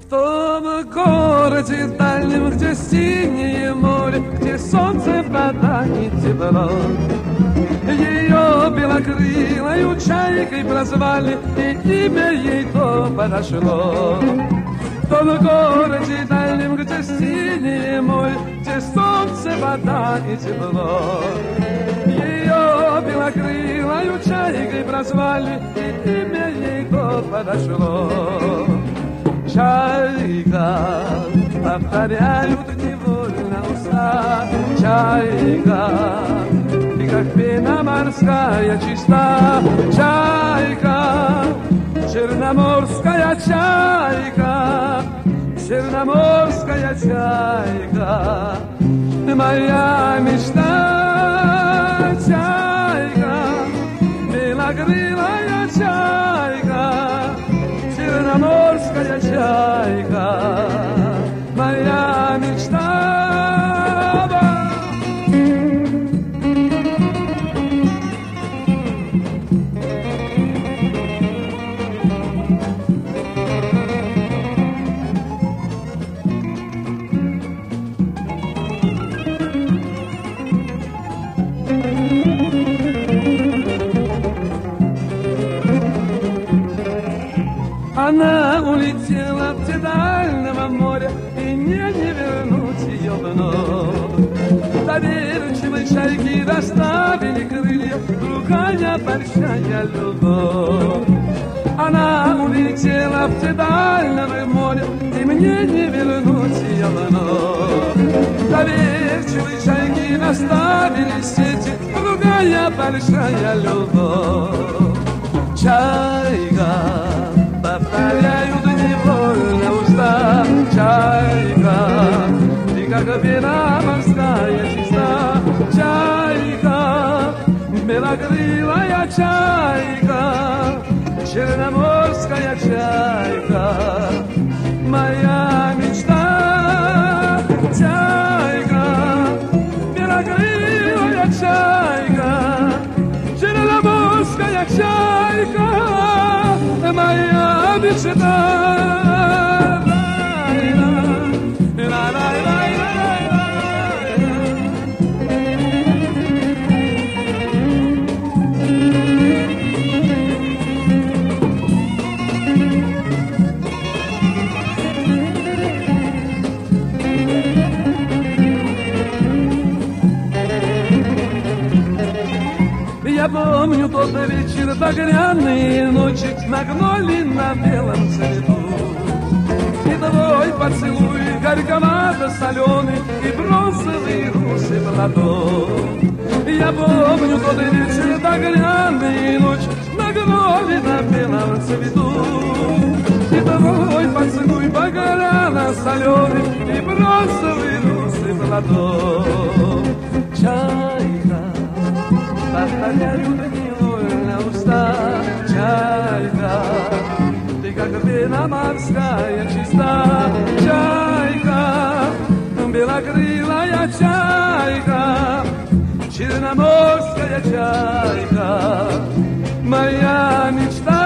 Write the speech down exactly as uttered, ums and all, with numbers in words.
В том городе дальнем, где синее море, где солнце, вода и тепло, ее белокрылою чайкой прозвали, и имя ей то подошло. В том городе дальнем, где синее море, где солнце, вода и тепло, ее белокрылою чайкой прозвали, и имя ей то подошло. Чайка, повторяют невольно уста, чайка, ты как пена морская чиста, чайка, черноморская чайка, черноморская чайка, моя мечта, чайка, белокрылая чайка, черноморская чайка, моя мечта. Она улетела в те дальнего моря, и мне не вернуть ее вновь. Доверчивой чайки расставили крылья, другая большая любовь. Она улетела в те дальнего моря, и мне не вернуть ее вновь. Доверчивой чайки расставили сети, другая большая любовь. Чайка, повторяют невольно уста, чайка, ты как пена морская чиста, чайка, белокрылая чайка, черноморская чайка, моя мечта, чайка, белокрылая чайка, черноморская чайка, моя мечта. Я помню тот вечер, багряные ночи, магнолии на белом цвету. И твой поцелуй горьковато-соленый, и бронзовые русы в ладонь. Я помню тот вечер, багряные ночи, магнолии на белом цвету. И твой поцелуй багряно-соленый, и бронзовые русы в ладонь. Чайка, повторяют невольно уста, чайка, ты как пена морская чиста, чайка, белокрылая чайка, черноморская чайка, моя мечта.